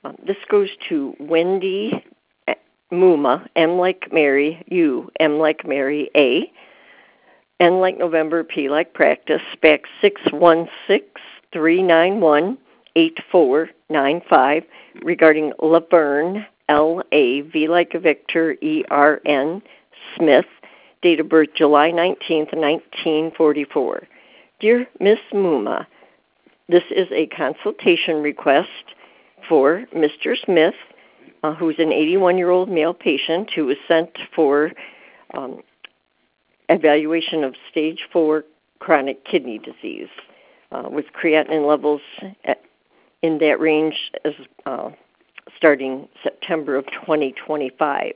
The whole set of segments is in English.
This goes to Wendy Muma, M like Mary, U, M like Mary, A, N like November, P like Practice, back 616-391-8495 regarding Laverne, L-A, V like Victor, E-R-N, Smith, date of birth July 19th, 1944. Dear Miss Muma, this is a consultation request for Mr. Smith, who's an 81-year-old male patient who was sent for evaluation of stage 4 chronic kidney disease with creatinine levels in that range as starting September of 2025.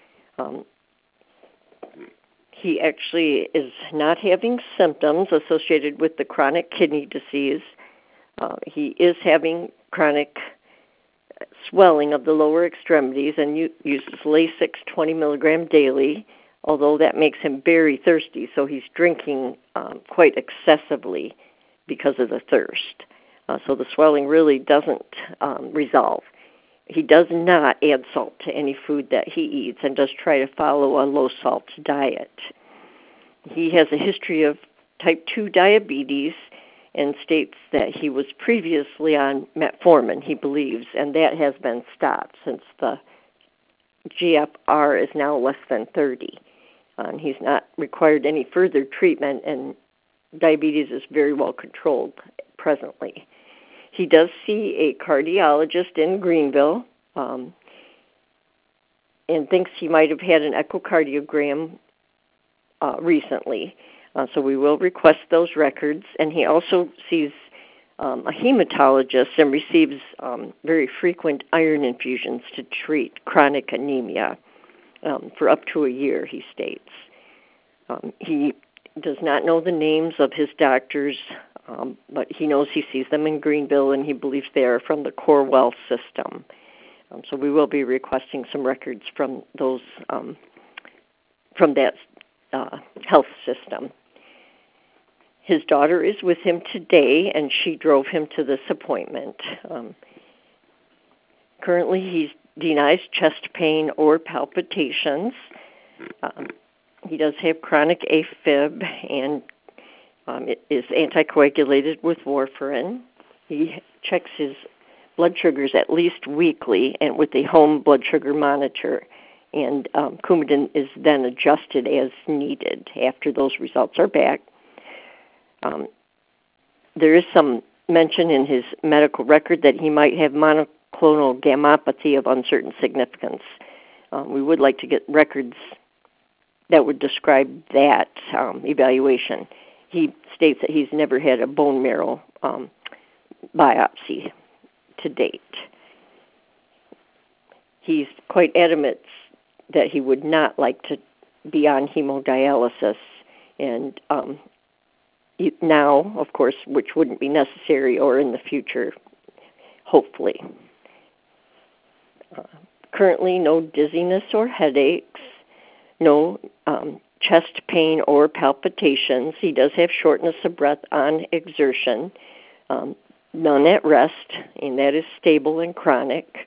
He actually is not having symptoms associated with the chronic kidney disease. He is having chronic swelling of the lower extremities and uses Lasix 20 milligram daily, although that makes him very thirsty, so he's drinking quite excessively because of the thirst. So the swelling really doesn't resolve. He does not add salt to any food that he eats and does try to follow a low-salt diet. He has a history of type 2 diabetes and states that he was previously on metformin, he believes, and that has been stopped since the GFR is now less than 30. He's not required any further treatment, and diabetes is very well controlled presently. He does see a cardiologist in Greenville and thinks he might have had an echocardiogram recently. So we will request those records. And he also sees a hematologist and receives very frequent iron infusions to treat chronic anemia for up to a year, he states. He does not know the names of his doctors, but he knows he sees them in Greenville, and he believes they are from the Corewell system. So we will be requesting some records from those, from that health system. His daughter is with him today, and she drove him to this appointment. Currently, he denies chest pain or palpitations. He does have chronic AFib and it is anticoagulated with warfarin. He checks his blood sugars at least weekly and with a home blood sugar monitor. And Coumadin is then adjusted as needed after those results are back. There is some mention in his medical record that he might have monoclonal gammopathy of uncertain significance. We would like to get records that would describe that evaluation. He states that he's never had a bone marrow biopsy to date. He's quite adamant that he would not like to be on hemodialysis, and now, of course, which wouldn't be necessary, or in the future, hopefully. Currently, no dizziness or headaches, no chest pain or palpitations. He does have shortness of breath on exertion, none at rest, and that is stable and chronic.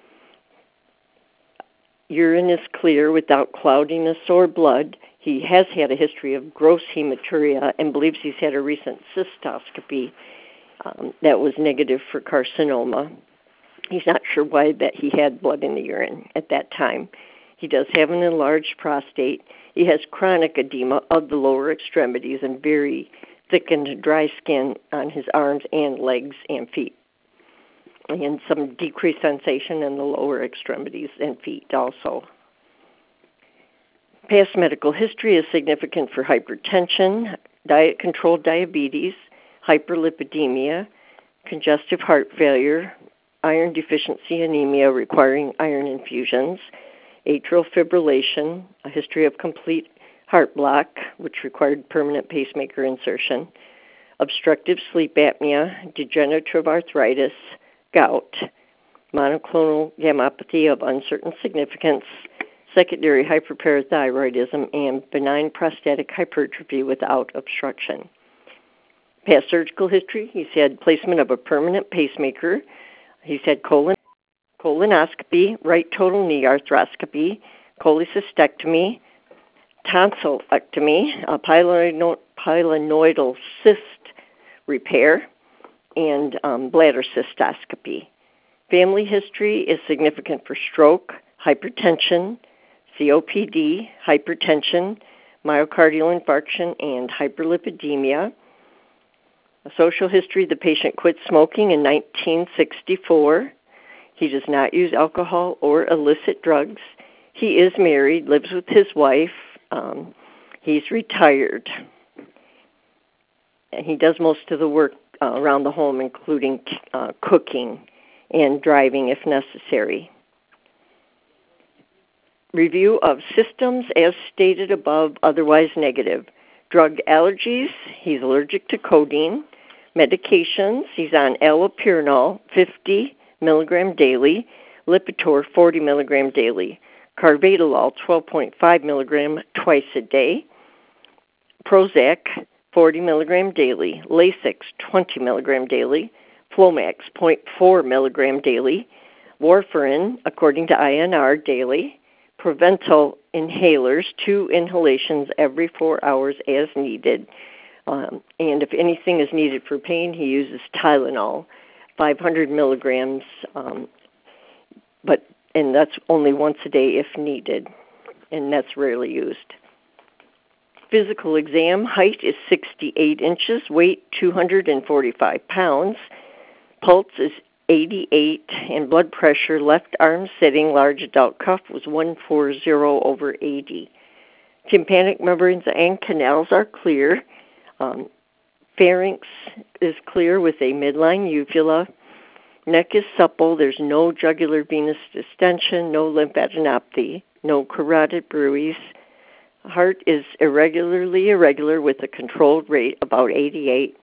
Urine is clear without cloudiness or blood. He has had a history of gross hematuria and believes he's had a recent cystoscopy that was negative for carcinoma. He's not sure why that he had blood in the urine at that time. He does have an enlarged prostate. He has chronic edema of the lower extremities and very thickened dry skin on his arms and legs and feet, and some decreased sensation in the lower extremities and feet also. Past medical history is significant for hypertension, diet-controlled diabetes, hyperlipidemia, congestive heart failure, iron deficiency anemia requiring iron infusions, atrial fibrillation, a history of complete heart block, which required permanent pacemaker insertion, obstructive sleep apnea, degenerative arthritis, gout, monoclonal gammopathy of uncertain significance, secondary hyperparathyroidism, and benign prostatic hypertrophy without obstruction. Past surgical history, he's had placement of a permanent pacemaker. He's had colonoscopy, right total knee arthroscopy, cholecystectomy, tonsillectomy, a pylenoidal cyst repair, and bladder cystoscopy. Family history is significant for stroke, hypertension, COPD, hypertension, myocardial infarction, and hyperlipidemia. A social history, the patient quit smoking in 1964. He does not use alcohol or illicit drugs. He is married, lives with his wife. He's retired. And he does most of the work around the home, including cooking and driving if necessary. Review of symptoms as stated above, otherwise negative. Drug allergies, he's allergic to codeine. Medications, he's on allopurinol, 50 milligram daily. Lipitor, 40 milligram daily. Carvedilol, 12.5 milligram twice a day. Prozac, 40 milligram daily. Lasix, 20 milligram daily. Flomax, 0.4 milligram daily. Warfarin, according to INR, daily. Proventil inhalers, 2 inhalations every 4 hours as needed. And if anything is needed for pain, he uses Tylenol, 500 milligrams, and that's only once a day if needed, and that's rarely used. Physical exam, height is 68 inches, weight 245 pounds, pulse is 88, and blood pressure, left arm sitting, large adult cuff was 140/80. Tympanic membranes and canals are clear. Pharynx is clear with a midline uvula. Neck is supple. There's no jugular venous distension, no lymphadenopathy, no carotid bruits. Heart is irregularly irregular with a controlled rate, about 88.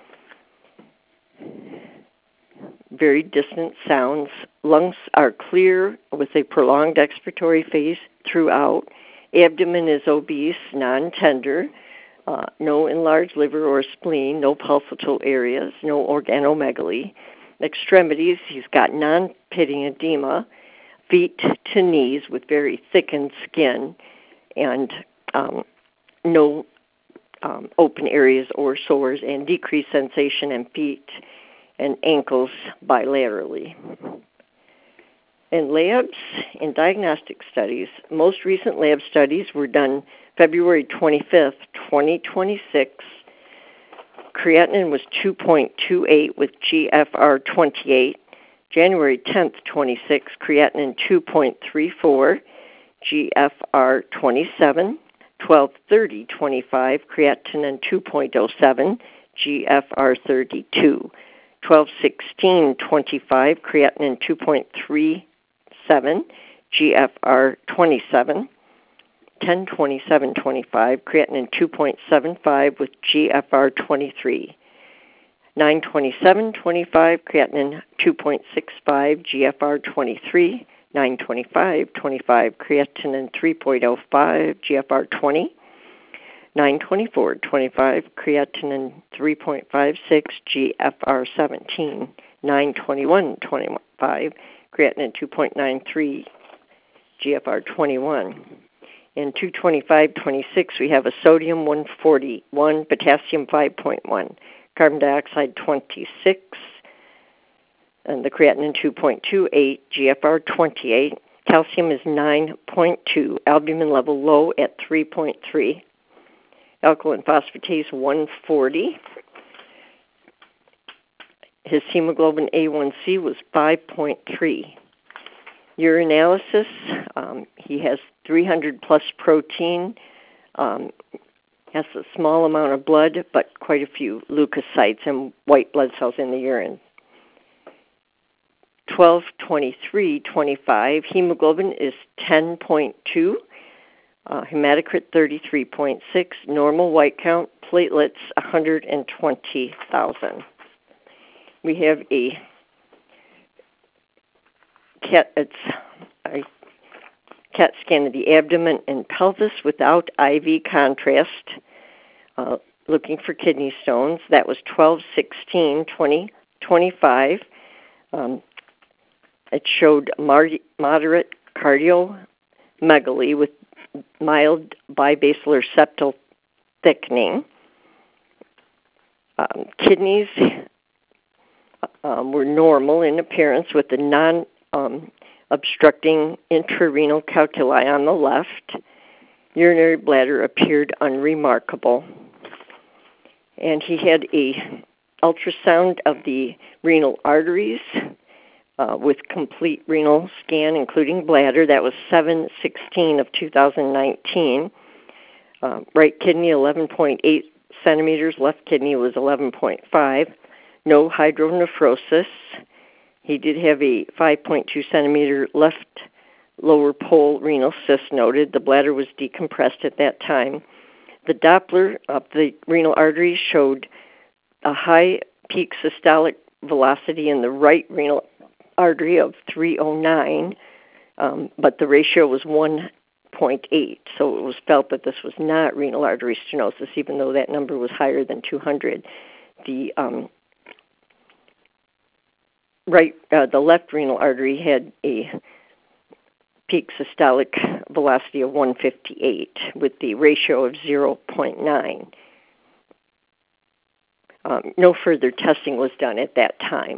Very distant sounds. Lungs are clear with a prolonged expiratory phase throughout. Abdomen is obese, non-tender. No enlarged liver or spleen, no pulsatile areas, no organomegaly. Extremities, he's got non-pitting edema, feet to knees with very thickened skin, and no open areas or sores, and decreased sensation in feet and ankles bilaterally. In labs and diagnostic studies, most recent lab studies were done February 25th, 2026. Creatinine was 2.28 with GFR 28. January 10th, 26, creatinine 2.34, GFR 27. 12/30/25, creatinine 2.07, GFR 32. 12/16/25, creatinine 2.37, GFR 27. 10/27/25, creatinine 2.75 with GFR 23. 9/27/25, creatinine 2.65, GFR 23. 9/25/25, creatinine 3.05, GFR 20. 9/24/25, creatinine 3.56, GFR 17. 9/21/25, creatinine 2.93, GFR 21. In 2/25/26, we have a sodium 141, potassium 5.1, carbon dioxide 26, and the creatinine 2.28, GFR 28. Calcium is 9.2, albumin level low at 3.3. Alkaline phosphatase 140. His hemoglobin A1C was 5.3. Urinalysis, he has 300 plus protein, has a small amount of blood, but quite a few leukocytes and white blood cells in the urine. 12/23/25, hemoglobin is 10.2, hematocrit 33.6, normal white count, platelets 120,000. We have a CAT scan of the abdomen and pelvis without IV contrast, looking for kidney stones. That was 12/16/2025. It showed moderate cardiomegaly with mild bibasilar septal thickening. Kidneys were normal in appearance with the non-obstructing intrarenal calculi on the left. Urinary bladder appeared unremarkable. And he had a ultrasound of the renal arteries with complete renal scan, including bladder. That was 7/16 of 2019. Right kidney 11.8 centimeters. Left kidney was 11.5. No hydronephrosis. He did have a 5.2 centimeter left lower pole renal cyst noted. The bladder was decompressed at that time. The Doppler of the renal artery showed a high peak systolic velocity in the right renal artery of 309, but the ratio was 1.8, so it was felt that this was not renal artery stenosis, even though that number was higher than 200. The left renal artery had a peak systolic velocity of 158 with the ratio of 0.9. No further testing was done at that time.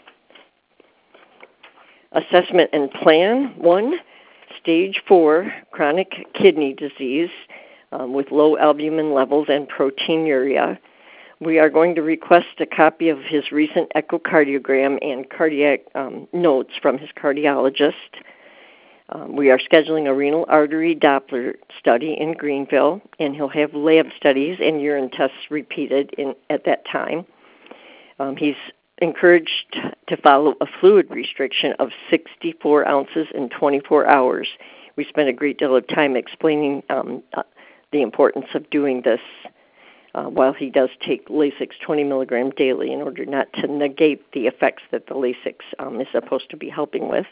Assessment and plan. 1, stage 4, chronic kidney disease with low albumin levels and proteinuria. We are going to request a copy of his recent echocardiogram and cardiac notes from his cardiologist. We are scheduling a renal artery Doppler study in Greenville, and he'll have lab studies and urine tests repeated at that time. He's encouraged to follow a fluid restriction of 64 ounces in 24 hours. We spent a great deal of time explaining the importance of doing this while he does take Lasix 20 milligram daily in order not to negate the effects that the Lasix is supposed to be helping with.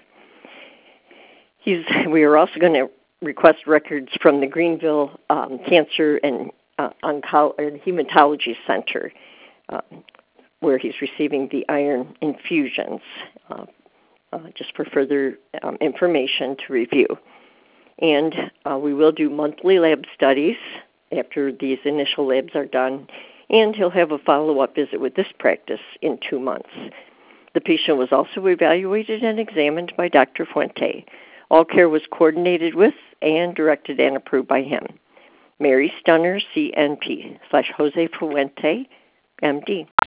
We are also going to request records from the Greenville Cancer and Hematology Center, where he's receiving the iron infusions, just for further information to review. And we will do monthly lab studies after these initial labs are done, and he'll have a follow-up visit with this practice in 2 months. The patient was also evaluated and examined by Dr. Fuente. All care was coordinated with and directed and approved by him. Mary Stunner, CNP /Jose Fuente, MD.